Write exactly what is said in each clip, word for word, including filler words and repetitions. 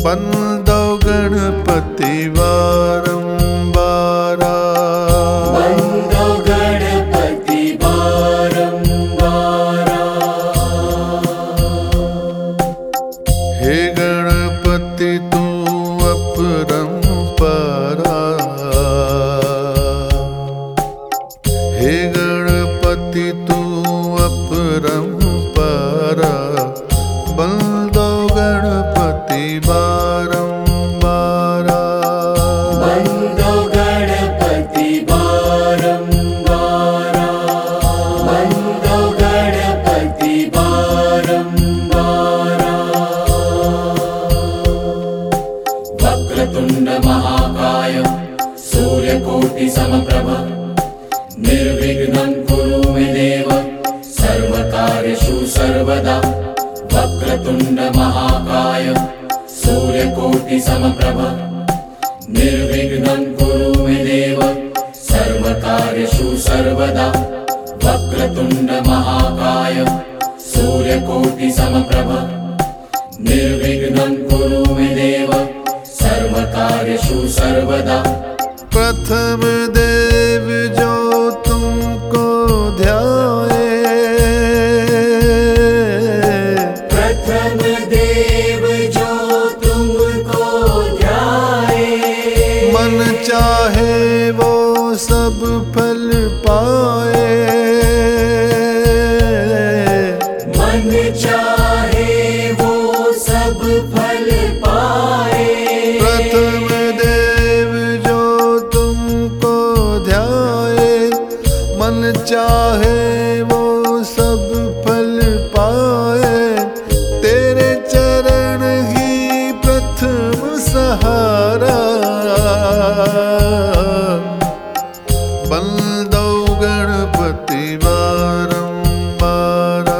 बंदो गणपति बारंबारा, बंदो गणपति बारंबारा। हे गणपति तू अपरंपरा, हे गणपति तू अपरंपरा, बंदो गणपति बारंबारा, बंदो गणपति बारंबारा, बंदो गणपति बारंबारा। वक्रतुंड महाकाय सूर्यकोटि समप्रभ, निर्विघ्नं कुरु मे देव सर्वकार्येषु सर्वदा। वक्रतुंड महाकाय सूर्यकोटि समप्रभ, निर्विघ्नं कुरु मे देव सर्वकार्येषु सर्वदा। वक्रतुंड महाकाय सूर्यकोटि समप्रभ, निर्विघ्नं कुरु मे देव सर्वकार्येषु सर्वदा। प्रथम देव जो तुमको ध्याए, प्रथम देव जो तुमको ध्याए, मन चाहे वो सब फल पाए, मन चाहे वो सब फल पाए। प्रथम देव जो तुमको ध्याए, मन चाहे वो सब फल पाए, तेरे चरण ही प्रथम सहारा, बंदो गणपति बारंबारा।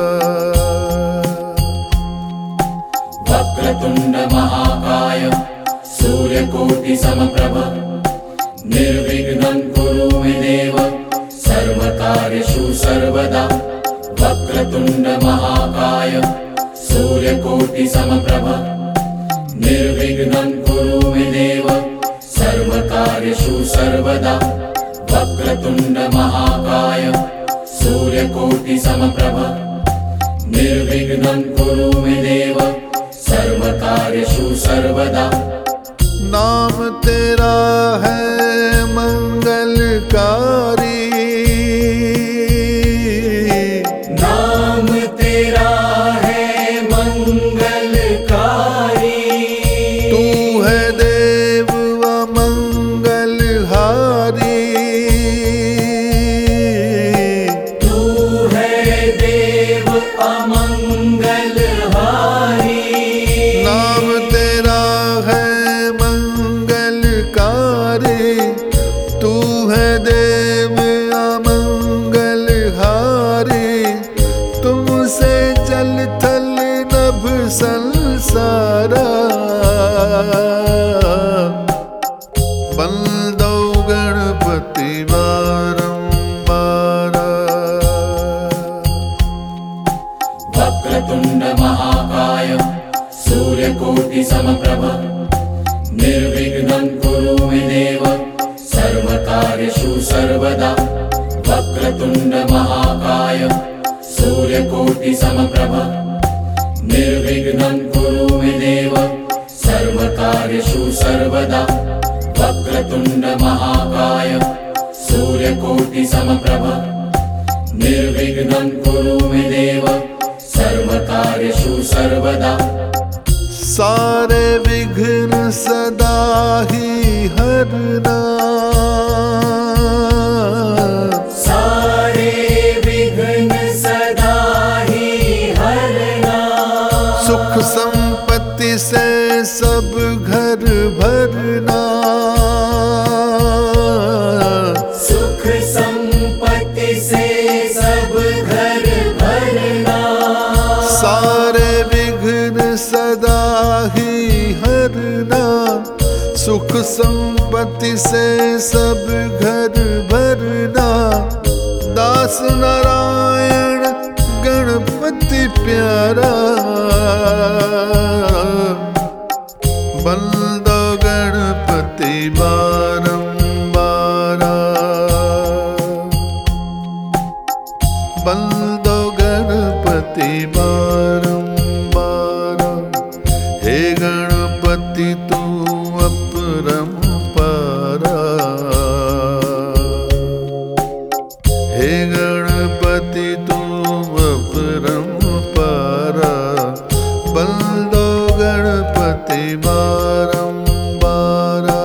वक्रतुंड महाकाय सूर्यकोटि समप्रभ, निर्विघ्नं कुरु मे देव सर्वकार्येषु सर्वदा। वक्रतुंड महाकाय सूर्यकोटि समप्रभ, निर्विघ्नं कुरु मे देव सर्वकार्येषु सर्वदा। वक्रतुंड महाकाय सूर्यकोटि समप्रभ, निर्विघ्नं कुरु मे देव सर्वकार्येषु सर्वदा। नाम तेरा है मंगलकारी, नाम तेरा है मंगलकारी, तू है देव अमंगलहारी, तू है देव अमंगलहारी। नाम तेरा है मंगलकारी, तू है देव अमंगलहारी, तुमसे जल थल नभ संसारा, बंदो गणपति बारंबारा। वक्रतुंड महाकाय सूर्यकोटि समप्रभ, निर्विघ्नं कुरु मे देव सर्वकार्येषु सर्वदा। वक्रतुंड महाकाय सूर्यकोटि समप्रभ, निर्विघ्नं कुरु मे देव सर्वकार्येषु सर्वदा। वक्रतुंड महाकाय सूर्यकोटि समप्रभ, निर्विघ्नं कुरु मे देव सर्वकार्येषु सर्वदा। सारे विघ्न सदा ही हरना, सारे विघ्न सदा ही हरना, सुख संपत्ति से सब घर भरना, सुख संपत्ति से सब घर भरना। सारे विघ्न सदा ही हरना, सुख संपत्ति से सब घर भरना। दास नारायण गणपति प्यारा, बारंबारा बल दो गणपति बारंबारा। हे गणपति तू अपरंपारा, हे गणपति तू अपरंपारा बल दो गणपति बारंबारा।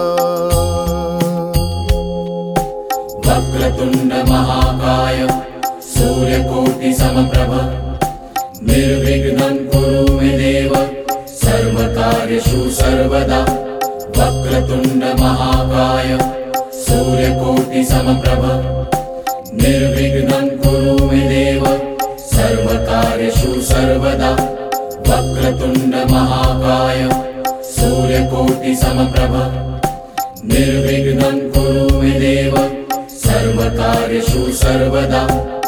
वक्रतुंड महाकाय सूर्यकोटि समप्रभ निर्विघ्नं कुरु मे देव सर्वकार्येषु सर्वदा। वक्रतुंड महाकाय सूर्यकोटि समप्रभ निर्विघ्नं कुरु मे देव सर्वकार्येषु सर्वदा। वक्रतुंड महाकाय सूर्यकोटि समप्रभ निर्विघ्नं कुरु मे देव सर्वकार्येषु सर्वदा।